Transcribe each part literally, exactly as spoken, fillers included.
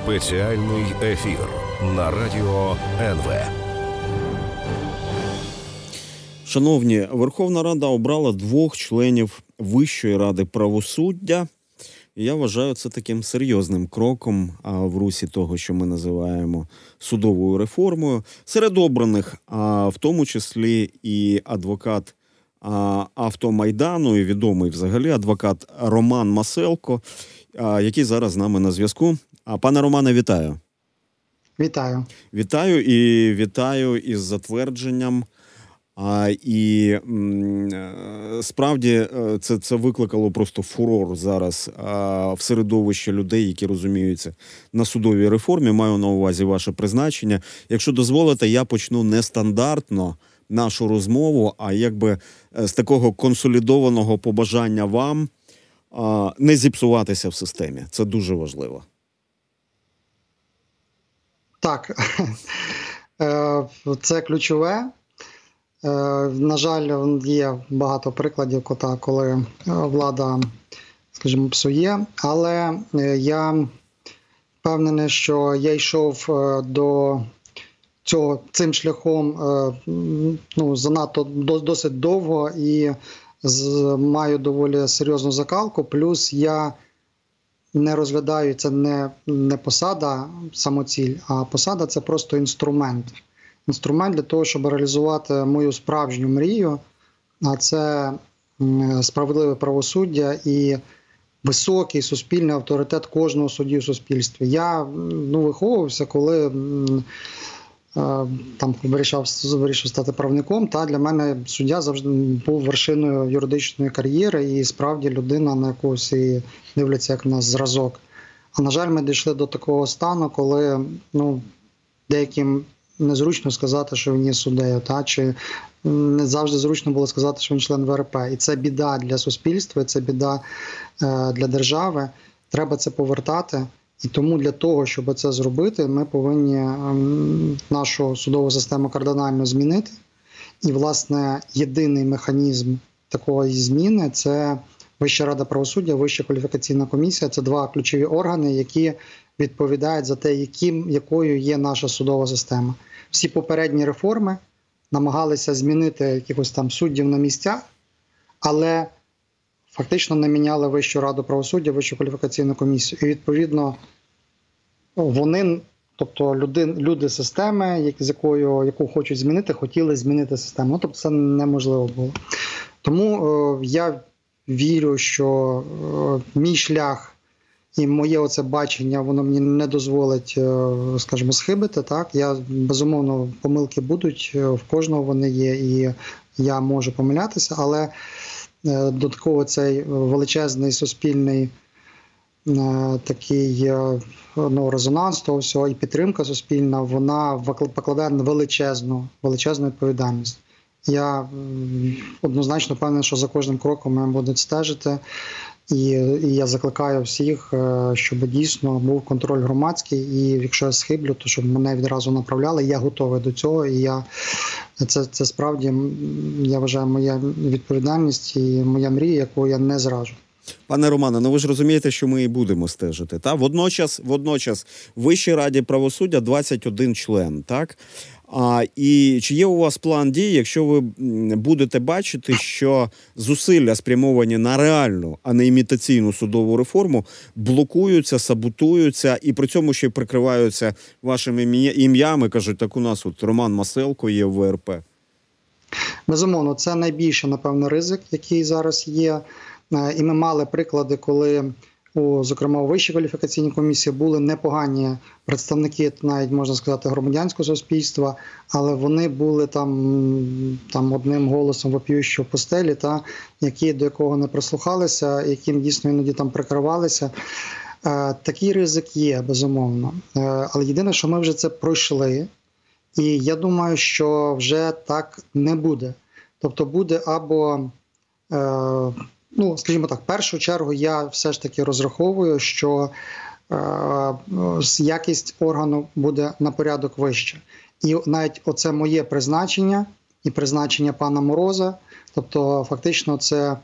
Спеціальний ефір на радіо ен ве. Шановні, Верховна Рада обрала двох членів Вищої ради правосуддя. І я вважаю це таким серйозним кроком в русі того, що ми називаємо судовою реформою. Серед обраних, в тому числі і адвокат Автомайдану, і відомий взагалі адвокат Роман Маселко, який зараз з нами на зв'язку. Пане Романе, вітаю. Вітаю. Вітаю і вітаю із затвердженням. А, і м, справді це, це викликало просто фурор зараз а, в середовищі людей, які розуміються на судовій реформі. Маю на увазі ваше призначення. Якщо дозволите, я почну нестандартно нашу розмову, а якби з такого консолідованого побажання вам а, не зіпсуватися в системі. Це дуже важливо. Так, це ключове. На жаль, є багато прикладів, коли влада, скажімо, псує, але я впевнений, що я йшов до цього цим шляхом ну, занадто досить довго і маю доволі серйозну закалку, плюс я не розглядаю, це не, не посада самоціль, а посада – це просто інструмент. Інструмент для того, щоб реалізувати мою справжню мрію, а це справедливе правосуддя і високий суспільний авторитет кожного судді у суспільстві. Я ну, виховувався, коли там вирішив, вирішив стати правником, та для мене суддя завжди був вершиною юридичної кар'єри і справді людина, на яку всі дивляться як на зразок. А на жаль, ми дійшли до такого стану, коли ну, деяким незручно сказати, що він є суддею, та, чи не завжди зручно було сказати, що він член ВРП. І це біда для суспільства, це біда е, для держави. Треба це повертати. І тому для того, щоб це зробити, ми повинні е, нашу судову систему кардинально змінити. І, власне, єдиний механізм такої зміни – це Вища рада правосуддя, Вища кваліфікаційна комісія. Це два ключові органи, які відповідають за те, яким, якою є наша судова система. Всі попередні реформи намагалися змінити якихось там суддів на місцях, але фактично не міняли Вищу раду правосуддя, Вищу кваліфікаційну комісію. І відповідно вони, тобто люди, люди системи, які, з якою, яку хочуть змінити, хотіли змінити систему. Ну, тобто це неможливо було. Тому е, я вірю, що е, мій шлях і моє оце бачення, воно мені не дозволить, скажімо, схибити. Так? Я, безумовно, помилки будуть, в кожного вони є, і я можу помилятися, але додатково цей величезний суспільний такий ну, резонанс того всього і підтримка суспільна, вона покладає на величезну, величезну відповідальність. Я однозначно впевнений, що за кожним кроком ми будемо стежити. І, і я закликаю всіх, щоб дійсно був контроль громадський, і якщо я схиблю, то щоб мене відразу направляли. Я готовий до цього, і я, це, це справді, я вважаю, моя відповідальність і моя мрія, яку я не зраджу. Пане Романе, ну ви ж розумієте, що ми і будемо стежити, так? Водночас, водночас в Вищій раді правосуддя двадцять один член, так? А, і чи є у вас план дій, якщо ви будете бачити, що зусилля, спрямовані на реальну, а не імітаційну судову реформу, блокуються, саботуються і при цьому ще й прикриваються вашими ім'ями, кажуть, так у нас от Роман Маселко є в ВРП? Безумовно, це найбільший, напевно, ризик, який зараз є. І ми мали приклади, коли у, зокрема, у Вищій кваліфікаційній комісії були непогані представники, навіть, можна сказати, громадянського суспільства, але вони були там, там одним голосом вопіющого в постелі, та, які до якого не прислухалися, яким дійсно іноді там прикривалися. Е, такий ризик є, безумовно. Е, але єдине, що ми вже це пройшли, і я думаю, що вже так не буде. Тобто буде або... Е, Ну, скажімо так, в першу чергу я все ж таки розраховую, що е, якість органу буде на порядок вище. І навіть оце моє призначення і призначення пана Мороза, тобто фактично це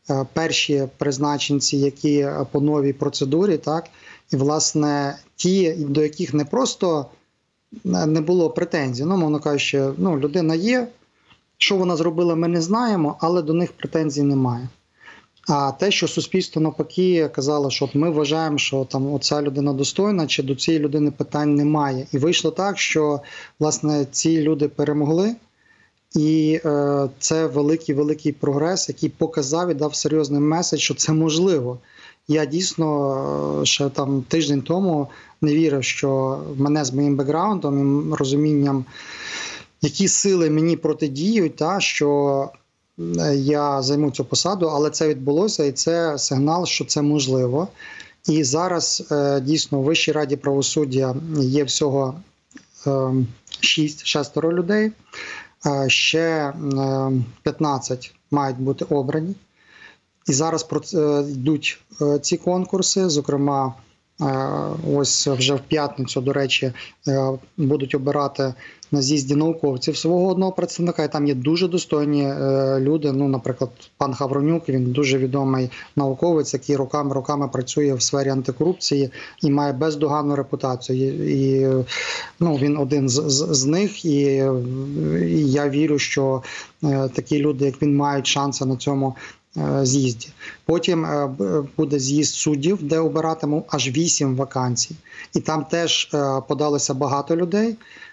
перші призначенці, які по новій процедурі, так, і, власне, ті, до яких не просто не було претензій, ну, мовно кажучи, ну, людина є, що вона зробила, ми не знаємо, але до них претензій немає. А те, що суспільство навпаки казало, що от ми вважаємо, що там оця людина достойна, чи до цієї людини питань немає. І вийшло так, що, власне, ці люди перемогли, і е, це великий-великий прогрес, який показав і дав серйозний меседж, що це можливо. Я дійсно ще там тиждень тому не вірив, що мене з моїм бекграундом і розумінням, які сили мені протидіють, та, що я займу цю посаду, але це відбулося, і це сигнал, що це можливо. І зараз е, дійсно в Вищій раді правосуддя є всього е, шість, шестеро людей, е, ще е, п'ятнадцять мають бути обрані. І зараз про, е, йдуть е, ці конкурси, зокрема, ось вже в п'ятницю, до речі, будуть обирати на з'їзді науковців свого одного представника, і там є дуже достойні люди, ну, наприклад, пан Хавронюк, він дуже відомий науковець, який роками-роками працює в сфері антикорупції і має бездоганну репутацію. І, ну, він один з, з, з них, і, і я вірю, що такі люди, як він, мають шанси на цьому з'їзді. Потім буде з'їзд суддів, де обиратимуть аж вісім вакансій. І там теж подалося багато людей,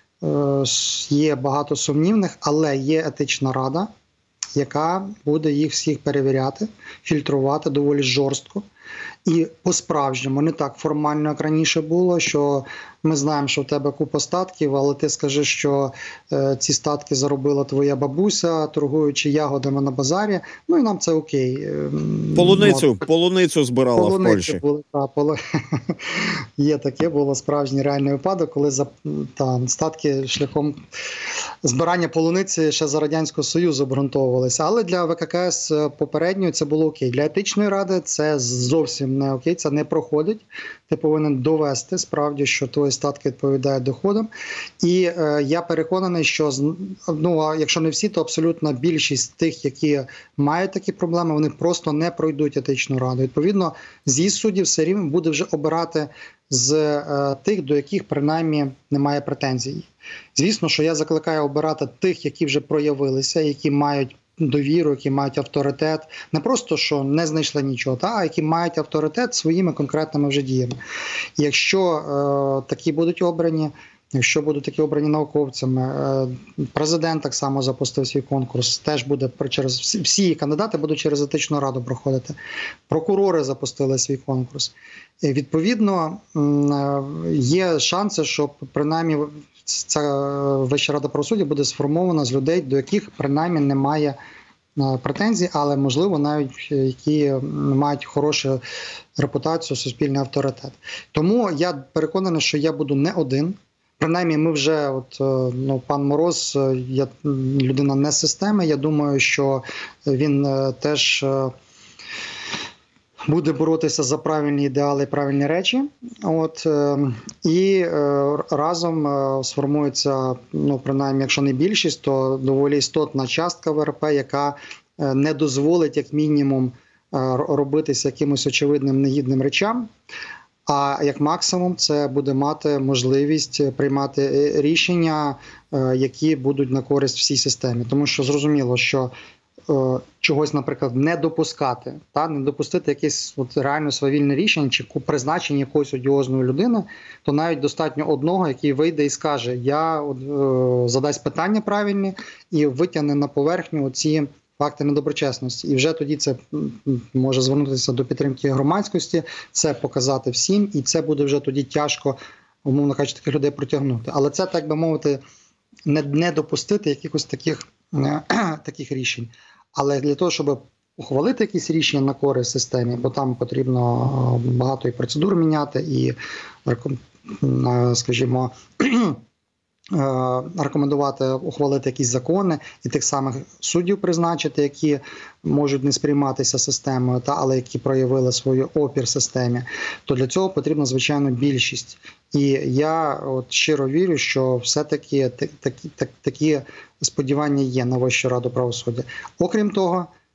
є багато сумнівних, але є етична рада, яка буде їх всіх перевіряти, фільтрувати доволі жорстко. І по-справжньому, не так формально, як раніше було, що ми знаємо, що в тебе купа статків, але ти скажи, що е, ці статки заробила твоя бабуся, торгуючи ягодами на базарі, ну і нам це окей. Полуницю, От. полуницю збирала Полуниці в Польщі. Були, та, полу... Є таке, було справжній реальний випадок, коли за, та, статки шляхом збирання полуниці ще за Радянського Союзу обґрунтовувалися. Але для ВККС попередньої це було окей. Для етичної ради це зовсім не окей, це не проходить. Ти повинен довести справді, що твої статки відповідають доходам. І е, я переконаний, що, ну, а якщо не всі, то абсолютно більшість тих, які мають такі проблеми, вони просто не пройдуть етичну раду. Відповідно, з'їзд суддів все рівно буде вже обирати з е, тих, до яких принаймні немає претензій. Звісно, що я закликаю обирати тих, які вже проявилися, які мають довіру, які мають авторитет, не просто, що не знайшли нічого, та, а які мають авторитет своїми конкретними вже діями. І якщо е, такі будуть обрані, якщо будуть такі обрані науковцями, е, президент так само запустив свій конкурс, теж буде через всі, всі кандидати будуть через етичну раду проходити. Прокурори запустили свій конкурс. І, відповідно, е, є шанси, що принаймні ця Вища рада правосуддя буде сформована з людей, до яких принаймні немає претензій, але, можливо, навіть які мають хорошу репутацію, суспільний авторитет. Тому я переконаний, що я буду не один. Принаймні, ми вже, от, ну, пан Мороз, я людина не з системи, я думаю, що він теж буде боротися за правильні ідеали і правильні речі. От, і е, разом е, сформується, ну, принаймні, якщо не більшість, то доволі істотна частка в РП, яка е, не дозволить, як мінімум, е, робитися якимось очевидним негідним речам. А як максимум це буде мати можливість приймати рішення, е, які будуть на користь всій системі. Тому що зрозуміло, що чогось, наприклад, не допускати, та, не допустити якесь от реально свавільне рішення чи призначення якоїсь одіозної людини, то навіть достатньо одного, який вийде і скаже, я от, е, задасть питання правильні і витягне на поверхню ці факти недоброчесності. І вже тоді це може звернутися до підтримки громадськості, це показати всім, і це буде вже тоді тяжко, умовно кажучи, таких людей протягнути. Але це, так би мовити, не, не допустити якихось таких, е, таких рішень. Але для того, щоб ухвалити якісь рішення на користь системі, бо там потрібно багато і процедур міняти, і, скажімо, рекомендувати ухвалити якісь закони і тих самих суддів призначити, які можуть не сприйматися системою, та, але які проявили свою опір системі, то для цього потрібна, звичайно, більшість. І я от щиро вірю, що все-таки такі, такі сподівання є на Вищу раду правосуддя. Окрім того,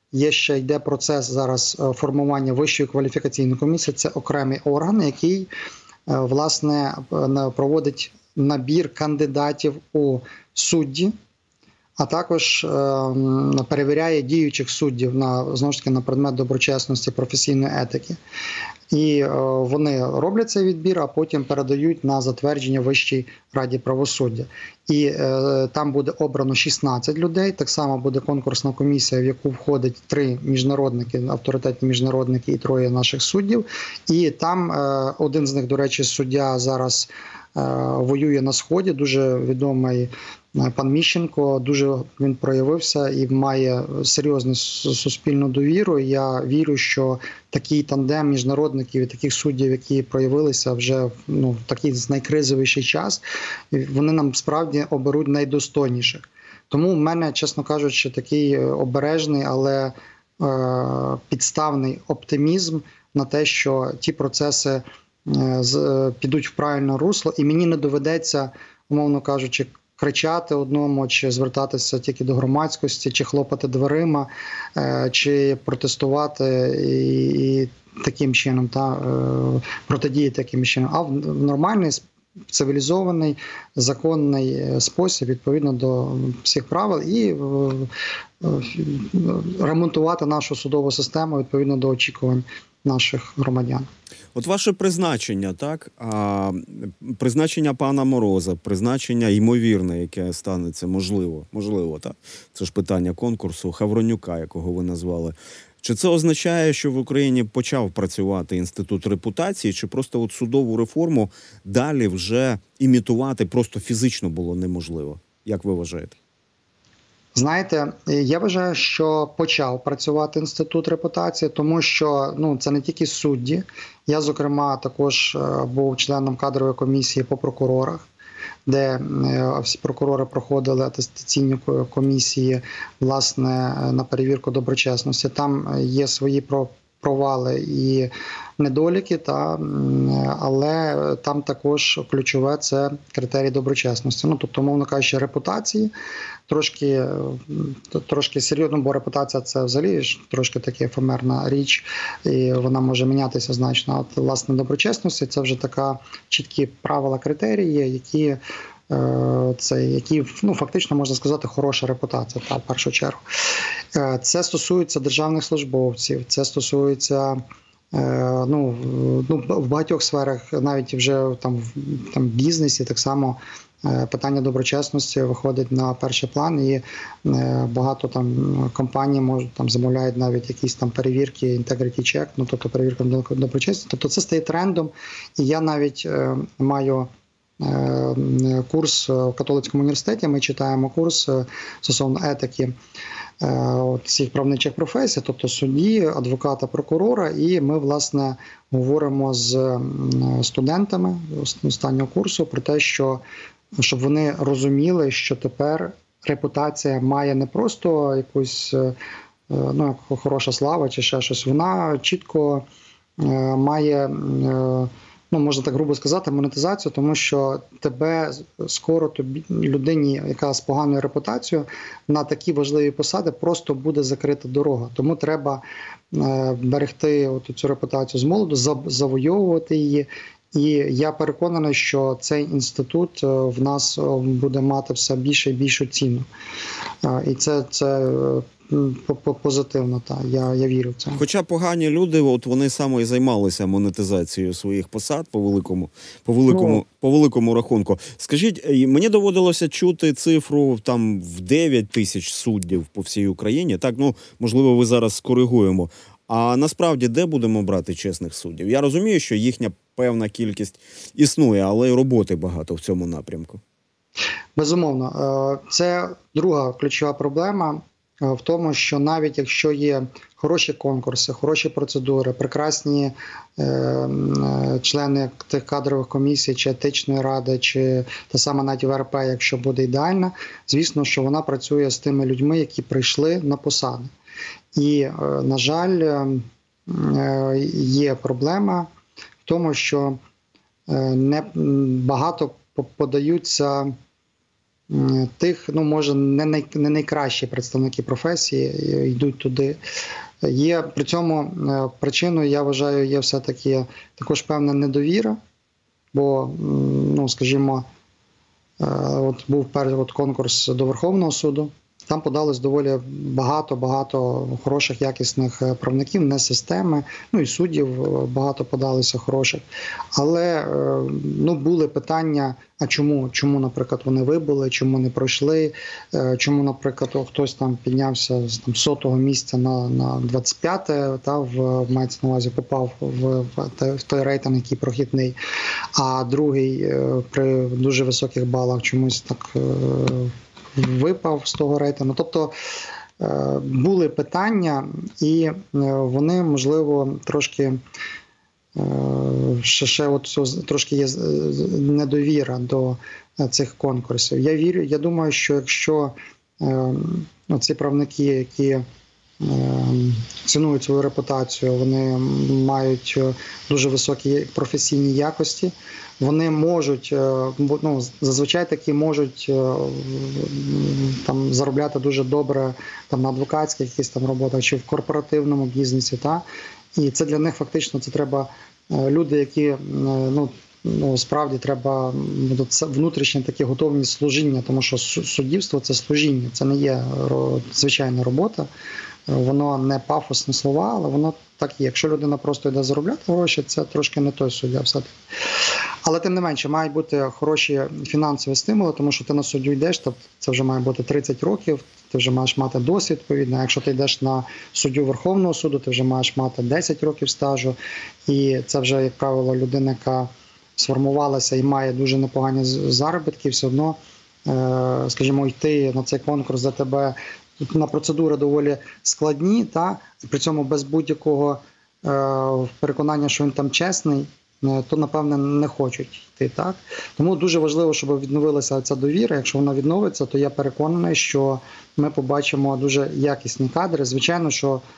є ще йде процес зараз формування Вищої кваліфікаційної комісії. Це окремий орган, який власне проводить набір кандидатів у судді, а також е, перевіряє діючих суддів на, знову ж таки, на предмет доброчесності, професійної етики. І е, вони роблять цей відбір, а потім передають на затвердження Вищій раді правосуддя. І е, там буде обрано шістнадцять людей. Так само буде конкурсна комісія, в яку входить три міжнародники, авторитетні міжнародники і троє наших суддів. І там е, один з них, до речі, суддя зараз е, воює на Сході, дуже відомий пан Міщенко, дуже він проявився і має серйозну суспільну довіру. Я вірю, що такий тандем міжнародників і таких суддів, які проявилися вже ну, в такий найкризовіший час, вони нам справді оберуть найдостойніших. Тому в мене, чесно кажучи, такий обережний, але е, підставний оптимізм на те, що ті процеси е, з, підуть в правильне русло, і мені не доведеться, умовно кажучи, кричати одному, чи звертатися тільки до громадськості, чи хлопати дверима, чи протестувати і, і таким чином, та, протидіяти таким чином. А в нормальний, цивілізований, законний спосіб, відповідно до всіх правил, і ремонтувати нашу судову систему відповідно до очікувань наших громадян. От ваше призначення, так? А, призначення пана Мороза, призначення ймовірне, яке станеться, можливо, можливо, так? Це ж питання конкурсу Хавронюка, якого ви назвали. Чи це означає, що в Україні почав працювати інститут репутації, чи просто от судову реформу далі вже імітувати просто фізично було неможливо? Як ви вважаєте? Знаєте, я вважаю, що почав працювати інститут репутації, тому що ну, це не тільки судді. Я, зокрема, також був членом кадрової комісії по прокурорах, де всі прокурори проходили атестаційні комісії, власне, на перевірку доброчесності. Там є свої провали і недоліки, та, але там також ключове – це критерії доброчесності. Ну, тобто, мовно кажучи, репутації, трошки, трошки серйозно, бо репутація – це взагалі трошки така ефемерна річ, і вона може мінятися значно. А от, власне, доброчесності – це вже така чіткі правила, критерії, які це які, ну, фактично, можна сказати, хороша репутація, та, в першу чергу. Це стосується державних службовців, це стосується ну, ну, в багатьох сферах, навіть вже там в там, бізнесі, так само питання доброчесності виходить на перший план, і багато там компаній можуть там замовляють навіть якісь там перевірки, integrity check, ну, тобто перевірка доброчесності. Тобто це стає трендом, і я навіть е, маю курс в католицькому університеті, ми читаємо курс стосовно етики цих правничих професій, тобто судді, адвоката, прокурора, і ми, власне, говоримо з студентами останнього курсу про те, що щоб вони розуміли, що тепер репутація має не просто якусь ну, хороша слава чи ще щось, вона чітко має, ну, можна так грубо сказати, монетизацію, тому що тебе скоро тобі, людині, яка з поганою репутацією, на такі важливі посади просто буде закрита дорога. Тому треба е, берегти от цю репутацію з молоду, завойовувати її. І я переконаний, що цей інститут в нас буде мати все більше і більшу ціну. І це, це позитивно, так. Я, я вірю в це. Хоча погані люди, от вони саме і займалися монетизацією своїх посад по великому, по великому, ну, по великому рахунку. Скажіть, мені доводилося чути цифру там в дев'ять тисяч суддів по всій Україні. Так, ну, можливо, ви зараз скоригуємо. А насправді, де будемо брати чесних суддів? Я розумію, що їхня певна кількість існує, але й роботи багато в цьому напрямку. Безумовно. Це друга ключова проблема в тому, що навіть якщо є хороші конкурси, хороші процедури, прекрасні е, члени тих кадрових комісій, чи етичної ради, чи та сама навіть В Р П, якщо буде ідеальна, звісно, що вона працює з тими людьми, які прийшли на посади. І, на жаль, є проблема в тому, що не багато подаються тих, ну, може, не, най, не найкращі представники професії йдуть туди. Є при цьому причиною, я вважаю, є все-таки також певна недовіра, бо, ну, скажімо, от був перший от конкурс до Верховного суду, там подалось доволі багато-багато хороших, якісних правників, не системи, ну і суддів багато подалося хороших. Але, ну, були питання, а чому, чому, наприклад, вони вибули, чому не пройшли, чому, наприклад, хтось там піднявся з там, сотого місця на, на двадцять п'яте, та, в, мається на увазі, попав в, в той рейтинг, який прохідний, а другий при дуже високих балах чомусь так випав з того рейтингу. Тобто були питання, і вони, можливо, трошки ще, ще от трошки є недовіра до цих конкурсів. Я вірю, я думаю, що якщо ну, ці правники, які цінують свою репутацію, вони мають дуже високі професійні якості, вони можуть, ну, зазвичай такі можуть там заробляти дуже добре там, на адвокатських якісь там роботах чи в корпоративному бізнесі. Та? І це для них фактично це треба люди, які, ну, ну справді треба внутрішнє таке готовність служіння, тому що суддівство – це служіння, це не є звичайна робота. Воно не пафосні слова, але воно так є. Якщо людина просто йде заробляти гроші, це трошки не той суддя все-таки. Але тим не менше, мають бути хороші фінансові стимули, тому що ти на суддю йдеш, то це вже має бути тридцять років, ти вже маєш мати досвід, відповідно. А якщо ти йдеш на суддю Верховного суду, ти вже маєш мати десять років стажу. І це вже, як правило, людина, яка сформувалася і має дуже непогані заробітки, все одно, скажімо, йти на цей конкурс за тебе. На процедури доволі складні, та при цьому без будь-якого е, переконання, що він там чесний, е, то, напевне, не хочуть йти. Так? Тому дуже важливо, щоб відновилася ця довіра. Якщо вона відновиться, то я переконаний, що ми побачимо дуже якісні кадри. Звичайно, що е,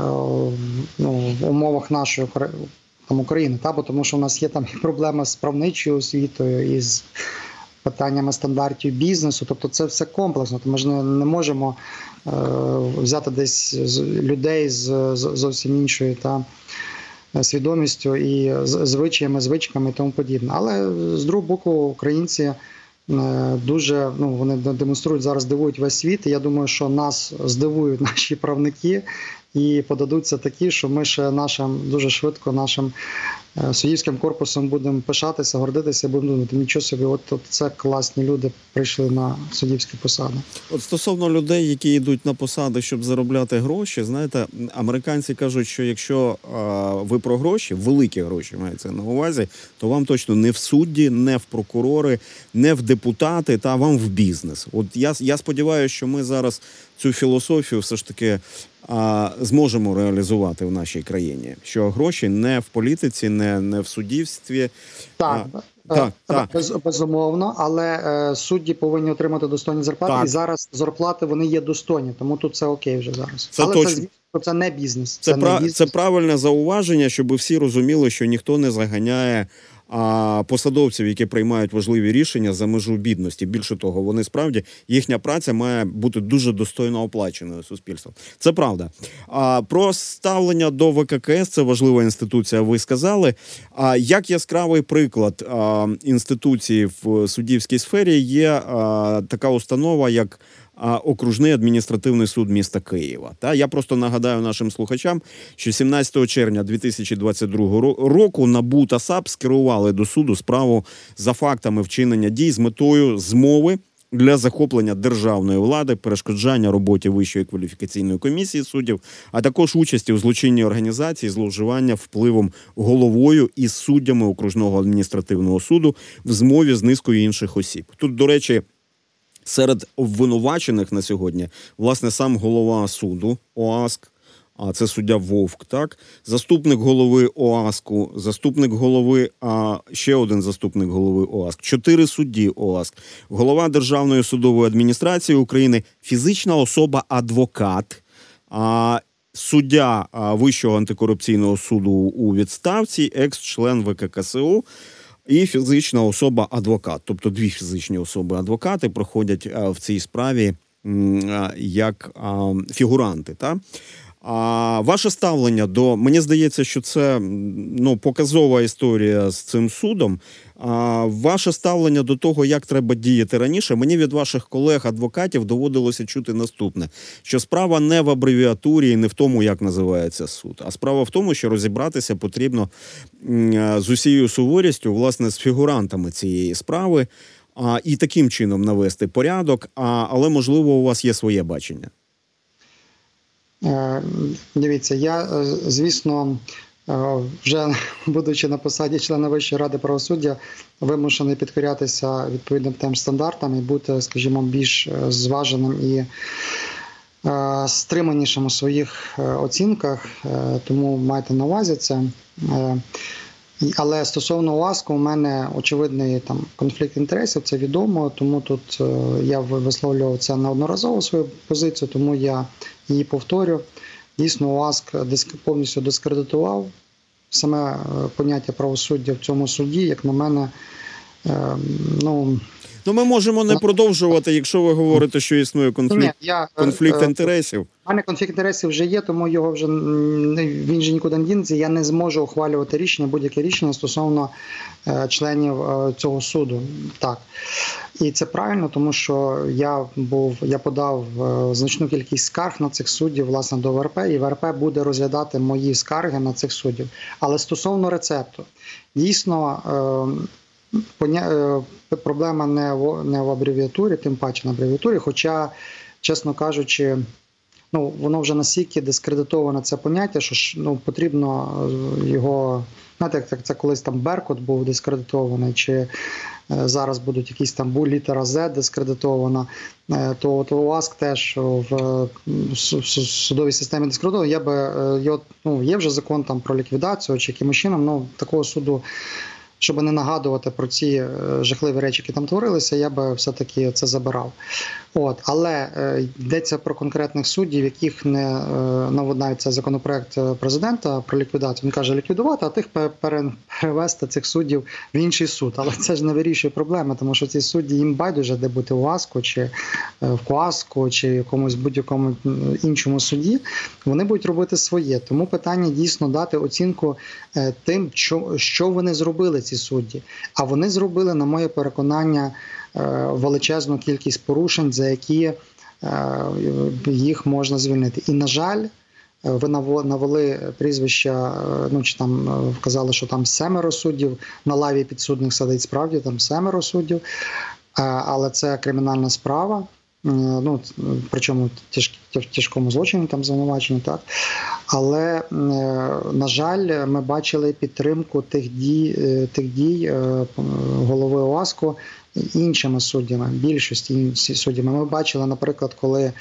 ну, в умовах нашої там, України, та? Бо тому що в нас є там і проблеми з правничою освітою, і з питаннями стандартів бізнесу, тобто це все комплексно. Ми ж не, не можемо е, взяти десь з, людей з, з зовсім іншою та, свідомістю і з, звичаями, звичками і тому подібне. Але з другого боку, українці е, дуже, ну, вони демонструють, зараз здивують весь світ. І я думаю, що нас здивують наші правники і подадуться такі, що ми ще нашим, дуже швидко нашим суддівським корпусом будемо пишатися, гордитися, будемо думати, нічого собі, от, от це класні люди прийшли на суддівські посади. От стосовно людей, які йдуть на посади, щоб заробляти гроші, знаєте, американці кажуть, що якщо а, ви про гроші, великі гроші мається на увазі, то вам точно не в судді, не в прокурори, не в депутати, та вам в бізнес. От я, я сподіваюся, що ми зараз цю філософію все ж таки а, зможемо реалізувати в нашій країні. Що гроші не в політиці, не, не в суддівстві. Так, а, так, так. Без, безумовно, але е, судді повинні отримати достойні зарплати. Так. І зараз зарплати вони є достойні, тому тут це окей вже зараз. Це але точно. це, звісно, це не бізнес. Це, це, пра... не бізнес. це правильне зауваження, щоб всі розуміли, що ніхто не заганяє а посадовців, які приймають важливі рішення, за межу бідності. Більше того, вони справді, їхня праця має бути дуже достойно оплаченою суспільством. Це правда. А про ставлення до В К К С, це важлива інституція, ви сказали. А як яскравий приклад а, інституції в суддівській сфері є а, така установа, як Окружний адміністративний суд міста Києва. Та я просто нагадаю нашим слухачам, що сімнадцятого червня дві тисячі двадцять другого року НАБУ та САП скерували до суду справу за фактами вчинення дій з метою змови для захоплення державної влади, перешкоджання роботі Вищої кваліфікаційної комісії суддів, а також участі у злочинній організації, зловживання впливом головою і суддями Окружного адміністративного суду в змові з низкою інших осіб. Тут, до речі, серед обвинувачених на сьогодні, власне, сам голова суду ОАСК, а це суддя Вовк, так? Заступник голови ОАСКу, заступник голови, а ще один заступник голови ОАСК, чотири судді ОАСК, голова Державної судової адміністрації України, фізична особа-адвокат, а суддя Вищого антикорупційного суду у відставці, екс-член В К К С У, і фізична особа-адвокат. Тобто дві фізичні особи-адвокати проходять в цій справі як фігуранти. Та? А ваше ставлення до, мені здається, що це ну, показова історія з цим судом. А ваше ставлення до того, як треба діяти раніше, мені від ваших колег-адвокатів доводилося чути наступне, що справа не в абревіатурі і не в тому, як називається суд, а справа в тому, що розібратися потрібно з усією суворістю, власне, з фігурантами цієї справи, а, і таким чином навести порядок, а, але, можливо, у вас є своє бачення. Дивіться, я, звісно, вже будучи на посаді члена Вищої ради правосуддя, вимушений підкорятися відповідним тим стандартам і бути, скажімо, більш зваженим і стриманішим у своїх оцінках, тому майте на увазі це. Але стосовно ОАСКу, у мене очевидний там конфлікт інтересів, це відомо, тому тут я висловлював це неодноразово свою позицію, тому я її повторю. Дійсно, ОАСК повністю дискредитував саме поняття правосуддя в цьому суді, як на мене, ну... Ну, ми можемо не продовжувати, якщо ви говорите, що існує конфлікт, Ні, я, конфлікт е, інтересів. У мене конфлікт інтересів вже є, тому його вже він же нікуди не дінеться. Я не зможу ухвалювати рішення, будь-яке рішення стосовно е, членів е, цього суду. Так. І це правильно, тому що я був, я подав е, значну кількість скарг на цих суддів, власне, до ВРП, і ВРП буде розглядати мої скарги на цих суддів. Але стосовно рецепту, дійсно... Е, Проблема не в, не в абревіатурі, тим паче на абревіатурі, хоча, чесно кажучи, ну, воно вже настільки дискредитоване це поняття, що ну, потрібно його, знаєте, як це колись там Беркут був дискредитований, чи зараз будуть якісь там бу, літера Z дискредитована, то, то ОАСК теж в судовій системі дискредитований. Я би, його, ну, є вже закон там про ліквідацію, чи якимось чином, ну, такого суду, щоб не нагадувати про ці жахливі речі, які там творилися, я би все-таки це забирав. От. Але е, йдеться про конкретних суддів, яких не е, наводнається законопроект президента про ліквідацію. Він каже ліквідувати, а тих перевести цих суддів в інший суд. Але це ж не вирішує проблеми, тому що ці судді їм байдуже, де бути в ОАСКу, чи в КОАСКу, чи якомусь будь-якому іншому суді. Вони будуть робити своє. Тому питання дійсно дати оцінку е, тим, що, що вони зробили, ці судді. А вони зробили, на моє переконання, величезну кількість порушень, за які їх можна звільнити. І, на жаль, ви навели прізвища, ну, чи там вказали, що там семеро суддів на лаві підсудних сидить, справді там семеро суддів, але це кримінальна справа, ну, причому в тяжкому злочині там звинувачені, так. Але, на жаль, ми бачили підтримку тих дій, тих дій голови ОАСКу іншими суддями, більшості суддями. Ми бачили, наприклад, коли е,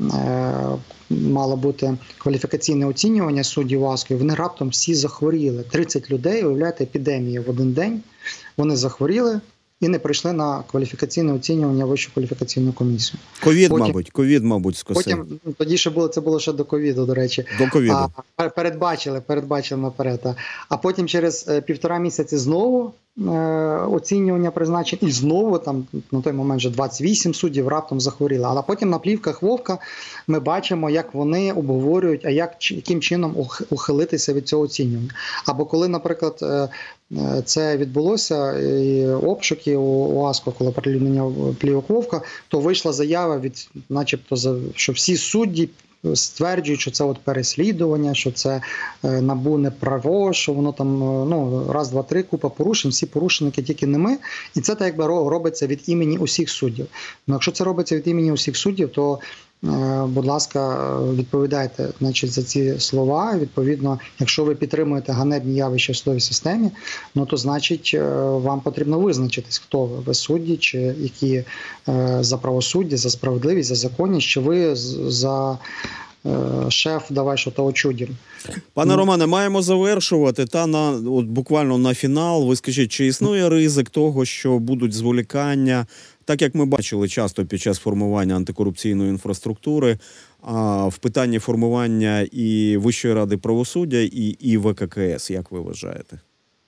мало бути кваліфікаційне оцінювання суддів ОАСКу, вони раптом всі захворіли. тридцять людей, уявляєте, епідемія в один день, вони захворіли і не прийшли на кваліфікаційне оцінювання Вищу кваліфікаційну комісію. Ковід, мабуть, ковід, мабуть, скосив. Потім, тоді ще було, це було ще до ковіду, до речі. До ковіду. А, передбачили, передбачили наперед. А, а потім через е, півтора місяці знову е, оцінювання призначень, і знову там на той момент вже двадцять вісім суддів раптом захворіли. Але потім на плівках Вовка ми бачимо, як вони обговорюють, а як, яким чином ухилитися від цього оцінювання. Або коли, наприклад, е, це відбулося, і обшуки у ОАСКу, коли перелюднення плівок Вовка, то вийшла заява від, начебто, що всі судді стверджують, що це от переслідування, що це НАБУ не право, що воно там, ну, раз, два, три, купа порушень, всі порушеники тільки не ми. І це так якби робиться від імені усіх суддів. Ну, якщо це робиться від імені усіх суддів, то будь ласка, відповідайте, значить, за ці слова. Відповідно, якщо ви підтримуєте ганебні явища в судовій системі, ну то значить вам потрібно визначитись, хто ви, ви судді, чи які за правосуддя, за справедливість, за законність, чи ви за шеф, давай що того чудім. Пане Романе, маємо завершувати. Та на от буквально на фінал. Ви скажіть, чи існує ризик того, що будуть зволікання? Так як ми бачили часто під час формування антикорупційної інфраструктури, а в питанні формування і Вищої ради правосуддя, і, і ВККС, як ви вважаєте?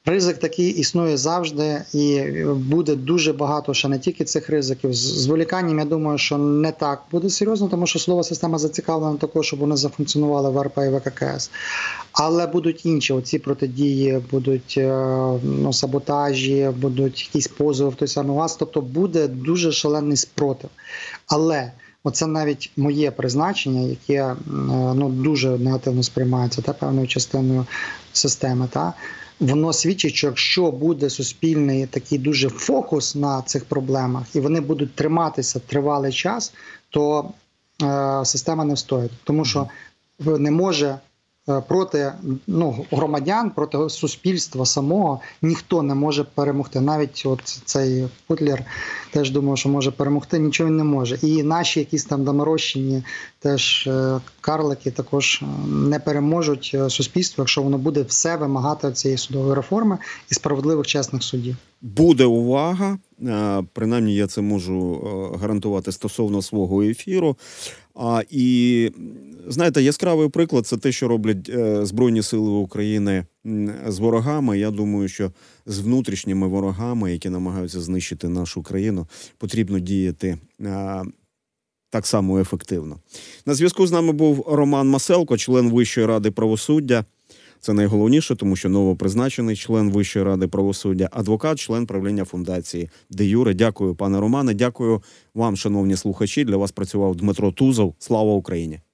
Ризик такий існує завжди, і буде дуже багато ще не тільки цих ризиків. З зволіканням, я думаю, що не так буде серйозно, тому що судова система зацікавлена також, щоб вони зафункціонували в ВРП і ВККС. Але будуть інші оці протидії, будуть ну, саботажі, будуть якісь позови в той самий ВАС, тобто буде дуже шалений спротив. Але оце навіть моє призначення, яке ну, дуже негативно сприймається та, певною частиною системи, та, воно свідчить, що якщо буде суспільний такий дуже фокус на цих проблемах, і вони будуть триматися тривалий час, то е, система не встоїть. Тому що не може е, проти ну, громадян, проти суспільства самого ніхто не може перемогти. Навіть от цей Путлер теж думав, що може перемогти, нічого він не може. І наші якісь там доморощені теж е, карлики також не переможуть суспільство, якщо воно буде все вимагати цієї судової реформи і справедливих, чесних судів. Буде увага, принаймні я це можу гарантувати стосовно свого ефіру. А, і, знаєте, яскравий приклад – це те, що роблять Збройні Сили України з ворогами. Я думаю, що з внутрішніми ворогами, які намагаються знищити нашу країну, потрібно діяти а, так само ефективно. На зв'язку з нами був Роман Маселко, член Вищої ради правосуддя. Це найголовніше, тому що новопризначений член Вищої ради правосуддя, адвокат, член правління фундації Де Юре. Дякую, пане Романе. Дякую вам, шановні слухачі. Для вас працював Дмитро Тузов. Слава Україні!